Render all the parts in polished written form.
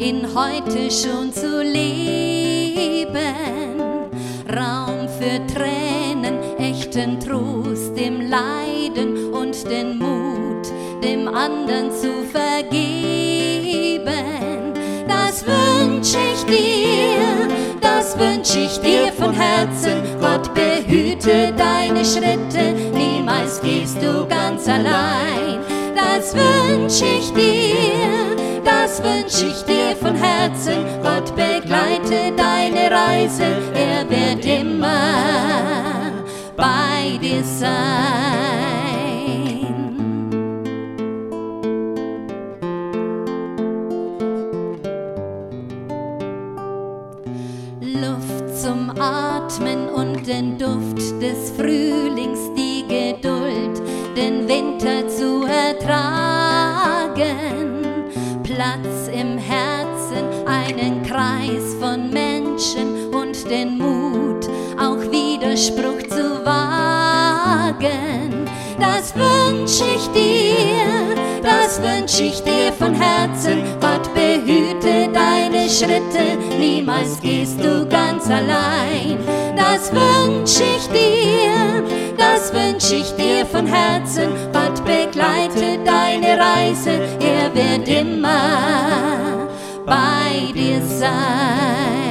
in heute schon zu leben. Raum für Tränen, echten Trost im Leiden und den Mut, dem anderen zu vergeben. Das wünsch ich dir, das wünsch ich dir von Herzen. Gott behüte deine Schritte, niemals gehst du ganz allein. Das wünsch ich dir, das wünsch ich dir von Herzen. Gott begleite deine Reise, er wird immer bei dir sein. Luft zum Atmen und den Duft des Frühlings, die Geduld, den Winter zu ertragen. Platz im Herzen, einen Kreis von Menschen und den Mut, auch Widerspruch zu wagen. Das wünsch ich dir, das wünsch ich dir von Herzen. Gott behüte deine Schritte, niemals gehst du ganz allein. Das wünsch ich dir, das wünsch ich dir von Herzen. Gott begleite deine Reise, er wird immer bei dir sein.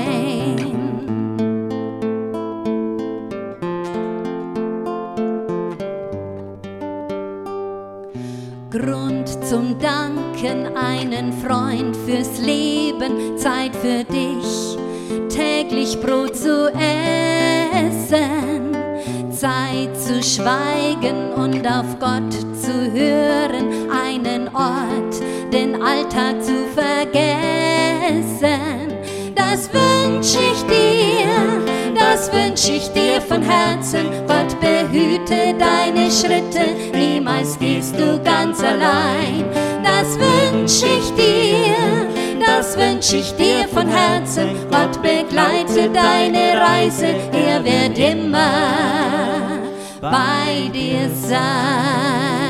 Grund zum Danken, einen Freund fürs Leben, Zeit für dich, täglich Brot zu essen, Zeit zu schweigen und auf Gott zu hören, einen Ort, den Alltag zu vergessen. Das wünsch ich dir, das wünsch ich dir von Herzen. Gott behüte deine Schritte, niemals gehst du ganz allein. Das wünsch ich dir, das wünsch ich dir von Herzen. Gott begleite deine Reise, er wird immer bei dir sein.